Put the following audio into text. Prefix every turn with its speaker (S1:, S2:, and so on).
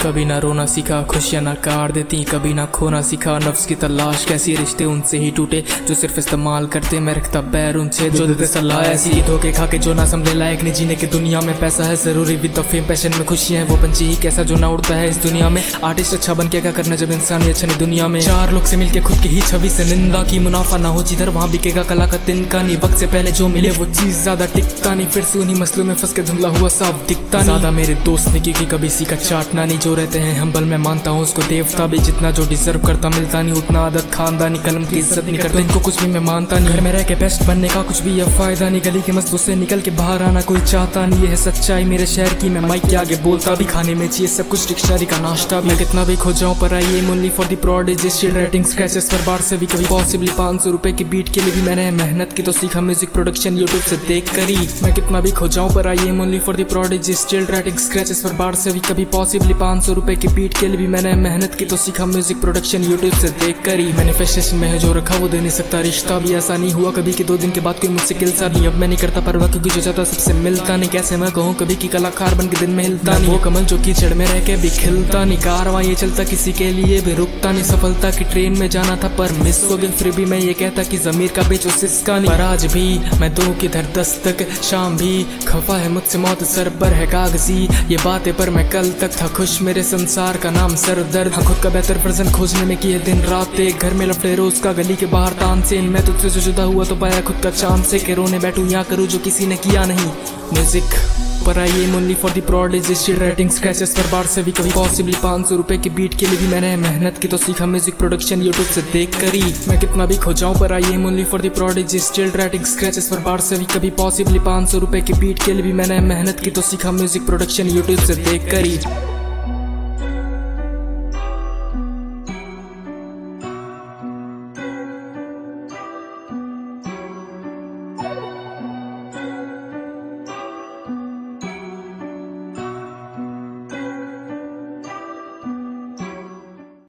S1: कभी ना रोना सीखा, खुशियाँ ना कार देती, कभी ना खोना सीखा। नफ्स की तलाश कैसी, रिश्ते उनसे ही टूटे जो सिर्फ इस्तेमाल करते। मैं रखता पैर उनसे जो देते सलाह ऐसी, धोखे खा के जो ना समझे लायक नहीं जीने की दुनिया में। पैसा है जरूरी विद द फेम, पैशन में खुशियाँ है वो पंछी ही कैसा जो ना उड़ता है इस दुनिया में। आर्टिस्ट अच्छा बन के क्या करना जब इंसान ही अच्छा नहीं दुनिया में। चार लोग से मिलके खुद की ही छवि से निंदा की, मुनाफा ना हो जिधर वहाँ बिकेगा कला का तिनका नहीं। वक्त से पहले जो मिले वो चीज ज्यादा टिकता नहीं, फिर से उन्हीं मसलों में फंस के धुंधला हुआ साफ दिखता नहीं। ज्यादा मेरे दोस्त ने की कभी सीखा चाटना नहीं, जो रहते हैं हम्बल मैं मानता हूँ उसको देवता भी। जितना जो डिजर्व करता मिलता नहीं, उतना आदत खानदानी कलम की इज्जत नहीं करता। इनको कुछ भी मैं मानता नहीं, घर में रह के बेस्ट बनने का कुछ भी अब फायदा नहीं। गली के मस्तों से निकल के बाहर आना कोई चाहता नहीं, ये है सच्चाई मेरे शहर की। मैं माइक के आगे बोलता भी, खाने में चाहिए सब कुछ, डिक्शनरी का नाश्ता भी। मैं कितना भी खो जाऊं पर I am only for the prodigies, sheet writing scratches पर बार से भी कभी पॉसिबली 500 रुपए की बीट के लिए भी मैंने मेहनत की तो सीखा म्यूजिक प्रोडक्शन यूट्यूब से देख कर ही। मैं कितना भी खो जाऊं पर I am only for the prodigies, sheet writing scratches पर बार से भी कभी पॉसिबली 500 रुपए की बीट के लिए भी मैंने मेहनत की तो सीखा म्यूजिक प्रोडक्शन यूट्यूब से देख कर ही। मैनिफेस्टेशन में है जो रखा वो दे नहीं सकता, रिश्ता भी ऐसा नहीं हुआ कभी कि 2 दिन के बाद कोई मुझसे गिलता नहीं। अब मैं नहीं करता परवाह क्योंकि जो चाहता सबसे मिलता नहीं। कैसे मैं कहूँ कभी की कलाकार बन के दिन में हिलता नहीं, वो कमल जो कीचड़ में रह के भी खिलता नहीं। कारवां ये चलता किसी के लिए भी रुकता नहीं, सफलता की ट्रेन में जाना था पर मिस हो गई। फिर भी मैं ये कहता कि जमीर का बेचो सिसका नहीं, पर आज भी मैं दो किधर दस्तक, शाम भी खफा है मुझसे मौत सर पर है कागजी ये बातें, पर मैं कल तक था खुश मेरे संसार का नाम सर दर्द। हाँ खुद का बेहतर वर्जन खोजने में किए दिन रात एक, घर में लपटे रोज का गली के बाहर तानसेन। मैं तुझसे जो जुदा हुआ तो पाया खुद का चांद से, के रोने बैठूं या करूं जो किसी ने किया नहीं। म्यूजिक पर I am only for the prodigies, sheet writing scratches पर बार से भी कभी पॉसिबली 500 रुपए की बीट के लिए भी मैंने मेहनत की तो सीखा म्यूजिक प्रोडक्शन यूट्यूब से देख कर ही। मैं कितना भी खो जाऊं पर I am only for the prodigies, sheet writing scratches पर बार से भी कभी पॉसिबली 500 रुपए की बीट के लिए भी मैंने मेहनत की तो सीखा म्यूजिक प्रोडक्शन यूट्यूब से देख कर ही।